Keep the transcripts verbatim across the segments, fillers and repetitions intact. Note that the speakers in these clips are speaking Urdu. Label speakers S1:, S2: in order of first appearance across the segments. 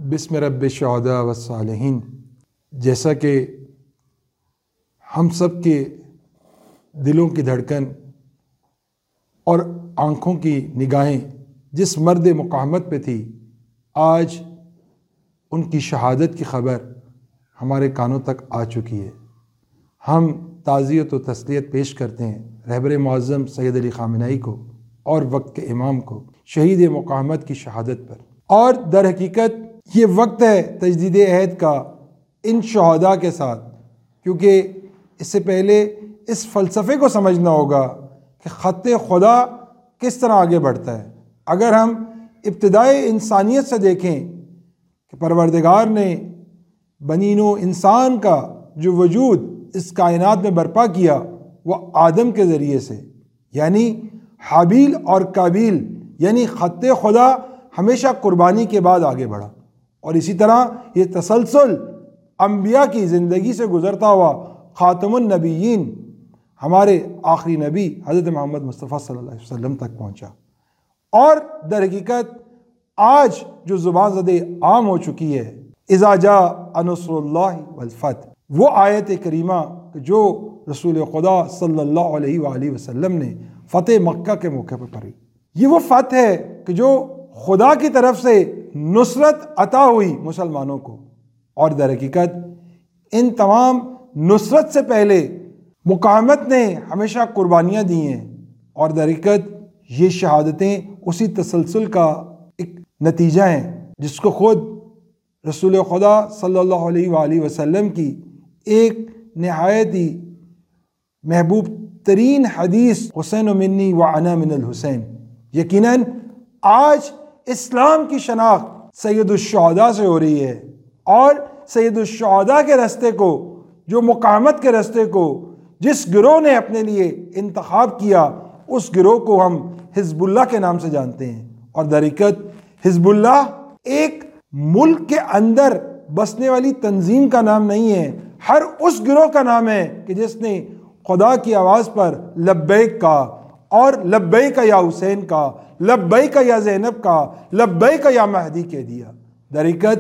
S1: بسم رب الشہداء والصالحین، جیسا کہ ہم سب کے دلوں کی دھڑکن اور آنکھوں کی نگاہیں جس مرد مقاومت پہ تھی، آج ان کی شہادت کی خبر ہمارے کانوں تک آ چکی ہے۔ ہم تعزیت و تسلیت پیش کرتے ہیں رہبر معظم سید علی خامنہئی کو اور وقت کے امام کو شہید مقاومت کی شہادت پر۔ اور در حقیقت یہ وقت ہے تجدید عہد کا ان شہداء کے ساتھ، کیونکہ اس سے پہلے اس فلسفے کو سمجھنا ہوگا کہ خط خدا کس طرح آگے بڑھتا ہے۔ اگر ہم ابتدائے انسانیت سے دیکھیں کہ پروردگار نے بنی نوع انسان کا جو وجود اس کائنات میں برپا کیا وہ آدم کے ذریعے سے، یعنی حابیل اور قابیل، یعنی خط خدا ہمیشہ قربانی کے بعد آگے بڑھا، اور اسی طرح یہ تسلسل انبیاء کی زندگی سے گزرتا ہوا خاتم النبیین ہمارے آخری نبی حضرت محمد مصطفیٰ صلی اللہ علیہ وسلم تک پہنچا۔ اور در حقیقت آج جو زبان زدِ عام ہو چکی ہے، اذا جاء نصر اللہ والفتح، وہ آیت کریمہ جو رسول خدا صلی اللہ علیہ وآلہ وسلم نے فتح مکہ کے موقع پر پڑھی، یہ وہ فتح ہے کہ جو خدا کی طرف سے نصرت عطا ہوئی مسلمانوں کو۔ اور در حقیقت ان تمام نصرت سے پہلے مقاومت نے ہمیشہ قربانیاں دی ہیں، اور در حقیقت یہ شہادتیں اسی تسلسل کا ایک نتیجہ ہیں جس کو خود رسول خدا صلی اللہ علیہ وآلہ وسلم کی ایک نہایت ہی محبوب ترین حدیث حسین منی و انا من الحسین، یقیناً آج اسلام کی شناخت سید الشہداء سے ہو رہی ہے، اور سید الشہداء کے راستے کو، جو مقاومت کے راستے کو جس گروہ نے اپنے لیے انتخاب کیا، اس گروہ کو ہم حزب اللہ کے نام سے جانتے ہیں۔ اور در حقیقت حزب اللہ ایک ملک کے اندر بسنے والی تنظیم کا نام نہیں ہے، ہر اس گروہ کا نام ہے کہ جس نے خدا کی آواز پر لبیک کا، اور لبیک یا حسین کا، لبیک یا زینب کا، لبیک یا مہدی کہہ دیا۔ در حقیقت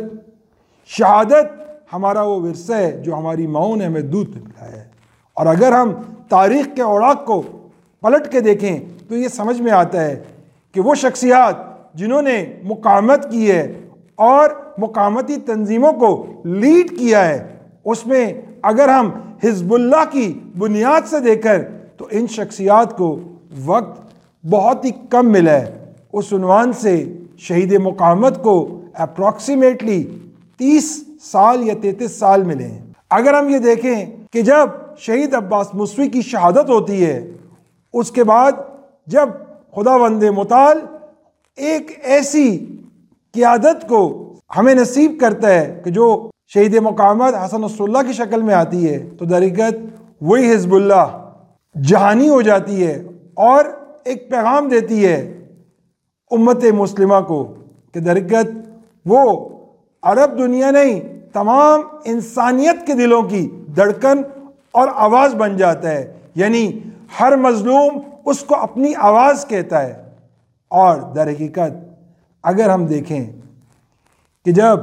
S1: شہادت ہمارا وہ ورثہ ہے جو ہماری ماؤں نے ہمیں دودھ پہ پلایا ہے، اور اگر ہم تاریخ کے اوراق کو پلٹ کے دیکھیں تو یہ سمجھ میں آتا ہے کہ وہ شخصیات جنہوں نے مقاومت کی ہے اور مقاومتی تنظیموں کو لیڈ کیا ہے، اس میں اگر ہم حزب اللہ کی بنیاد سے دیکھ کر تو ان شخصیات کو وقت بہت ہی کم ملا ہے۔ اس عنوان سے شہید مقاومت کو اپروکسیمیٹلی تیس سال یا تینتیس سال ملے ہیں۔ اگر ہم یہ دیکھیں کہ جب شہید عباس موسوی کی شہادت ہوتی ہے، اس کے بعد جب خداوند متعال ایک ایسی قیادت کو ہمیں نصیب کرتا ہے کہ جو شہید مقاومت حسن نصر اللہ کی شکل میں آتی ہے، تو در حقیقت وہی حزب اللہ جہانی ہو جاتی ہے اور ایک پیغام دیتی ہے امت مسلمہ کو کہ در حقیقت وہ عرب دنیا نہیں، تمام انسانیت کے دلوں کی دھڑکن اور آواز بن جاتا ہے، یعنی ہر مظلوم اس کو اپنی آواز کہتا ہے۔ اور در حقیقت اگر ہم دیکھیں کہ جب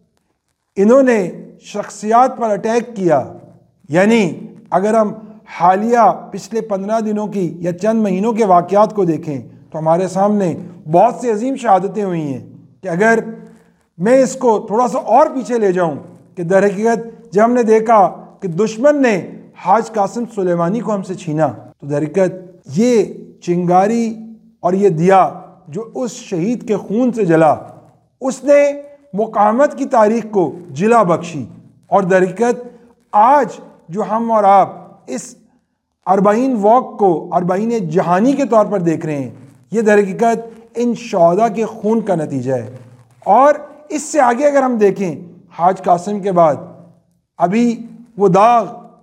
S1: انہوں نے شخصیات پر اٹیک کیا، یعنی اگر ہم حالیہ پچھلے پندرہ دنوں کی یا چند مہینوں کے واقعات کو دیکھیں تو ہمارے سامنے بہت سی عظیم شہادتیں ہوئی ہیں، کہ اگر میں اس کو تھوڑا سا اور پیچھے لے جاؤں کہ در حقیقت جب ہم نے دیکھا کہ دشمن نے حاج قاسم سلیمانی کو ہم سے چھینا، تو در حقیقت یہ چنگاری اور یہ دیا جو اس شہید کے خون سے جلا، اس نے مقاومت کی تاریخ کو جلا بخشی۔ اور در حقیقت آج جو ہم اور آپ اس اربعین واک کو اربعین جہانی کے طور پر دیکھ رہے ہیں، یہ در حقیقت ان شہداء کے خون کا نتیجہ ہے۔ اور اس سے آگے اگر ہم دیکھیں، حاج قاسم کے بعد ابھی وہ داغ،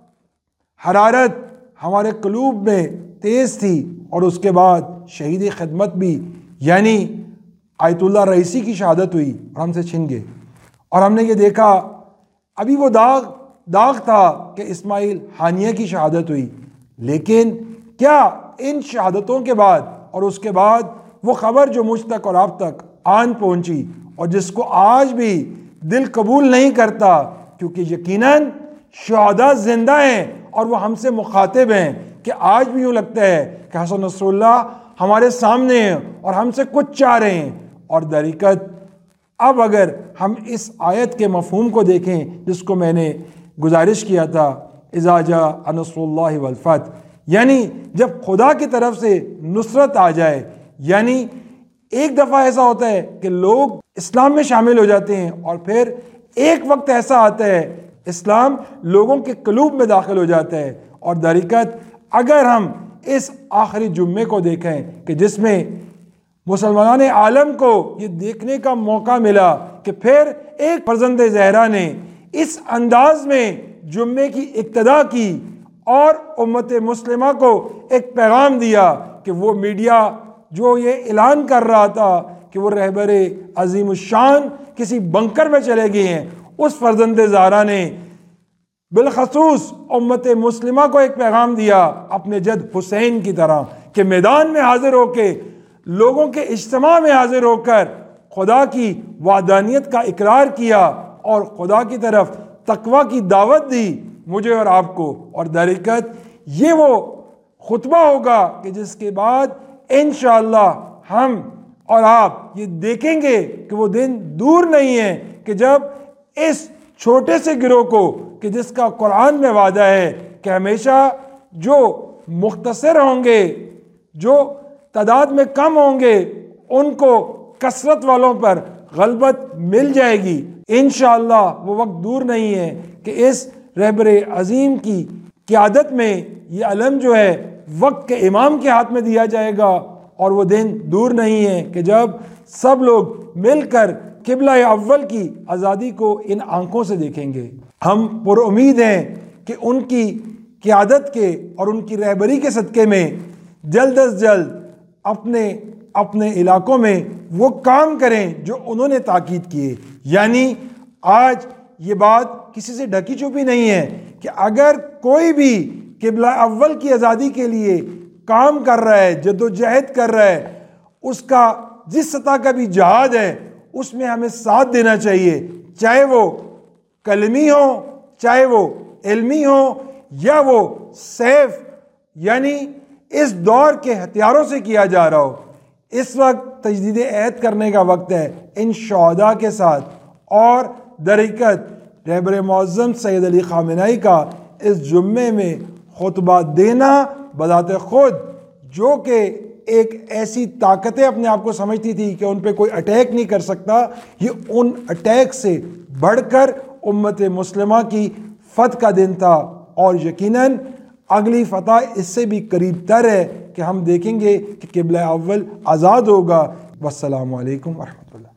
S1: حرارت ہمارے قلوب میں تیز تھی، اور اس کے بعد شہید خدمت بھی یعنی آیت اللہ رئیسی کی شہادت ہوئی اور ہم سے چھن گئے، اور ہم نے یہ دیکھا ابھی وہ داغ داغ تھا کہ اسماعیل ہانیہ کی شہادت ہوئی۔ لیکن کیا ان شہادتوں کے بعد اور اس کے بعد وہ خبر جو مجھ تک اور آپ تک آن پہنچی اور جس کو آج بھی دل قبول نہیں کرتا، کیونکہ یقیناً شہداء زندہ ہیں اور وہ ہم سے مخاطب ہیں، کہ آج بھی یوں لگتا ہے کہ حسن نصر اللہ ہمارے سامنے ہیں اور ہم سے کچھ چاہ رہے ہیں۔ اور در حقیقت اب اگر ہم اس آیت کے مفہوم کو دیکھیں، جس کو میں نے گزارش کیا تھا، اذا جاء نصر اللہ والفتح، یعنی جب خدا کی طرف سے نصرت آ جائے، یعنی ایک دفعہ ایسا ہوتا ہے کہ لوگ اسلام میں شامل ہو جاتے ہیں، اور پھر ایک وقت ایسا آتا ہے اسلام لوگوں کے قلوب میں داخل ہو جاتا ہے۔ اور در حقیقت اگر ہم اس آخری جمعے کو دیکھیں کہ جس میں مسلمان عالم کو یہ دیکھنے کا موقع ملا کہ پھر ایک فرزند زہرا نے اس انداز میں جمعے کی ابتدا کی اور امت مسلمہ کو ایک پیغام دیا کہ وہ میڈیا جو یہ اعلان کر رہا تھا کہ وہ رہبر عظیم الشان کسی بنکر میں چلے گئے ہیں، اس فرزند زہرا نے بالخصوص امت مسلمہ کو ایک پیغام دیا اپنے جد حسین کی طرح، کہ میدان میں حاضر ہو کے، لوگوں کے اجتماع میں حاضر ہو کر خدا کی وحدانیت کا اقرار کیا اور خدا کی طرف تقوی کی دعوت دی مجھے اور آپ کو۔ اور در حقیقت یہ وہ خطبہ ہوگا کہ جس کے بعد انشاءاللہ ہم اور آپ یہ دیکھیں گے کہ وہ دن دور نہیں ہے کہ جب اس چھوٹے سے گروہ کو، کہ جس کا قرآن میں وعدہ ہے کہ ہمیشہ جو مختصر ہوں گے، جو تعداد میں کم ہوں گے، ان کو کثرت والوں پر غلبت مل جائے گی۔ انشاءاللہ وہ وقت دور نہیں ہے کہ اس رہبر عظیم کی قیادت میں یہ علم جو ہے وقت کے امام کے ہاتھ میں دیا جائے گا، اور وہ دن دور نہیں ہے کہ جب سب لوگ مل کر قبلہ اول کی آزادی کو ان آنکھوں سے دیکھیں گے۔ ہم پر امید ہیں کہ ان کی قیادت کے اور ان کی رہبری کے صدقے میں جلد از جلد اپنے اپنے علاقوں میں وہ کام کریں جو انہوں نے تاکید کیے۔ یعنی آج یہ بات کسی سے ڈھکی چھپی نہیں ہے کہ اگر کوئی بھی قبلہ اول کی آزادی کے لیے کام کر رہا ہے، جدوجہد کر رہا ہے، اس کا جس سطح کا بھی جہاد ہے اس میں ہمیں ساتھ دینا چاہیے، چاہے وہ کلمی ہو، چاہے وہ علمی ہو، یا وہ سیف یعنی اس دور کے ہتھیاروں سے کیا جا رہا ہو۔ اس وقت تجدید عہد کرنے کا وقت ہے ان شہداء کے ساتھ، اور در حقیقت رہبر معظم سید علی خامنہئی کا اس جمعے میں خطبہ دینا بذات خود، جو کہ ایک ایسی طاقتیں اپنے آپ کو سمجھتی تھی کہ ان پہ کوئی اٹیک نہیں کر سکتا، یہ ان اٹیک سے بڑھ کر امت مسلمہ کی فتح کا دن تھا، اور یقیناً اگلی فتح اس سے بھی قریب تر ہے کہ ہم دیکھیں گے کہ قبلہ اول آزاد ہوگا۔ والسلام علیکم ورحمۃ اللہ۔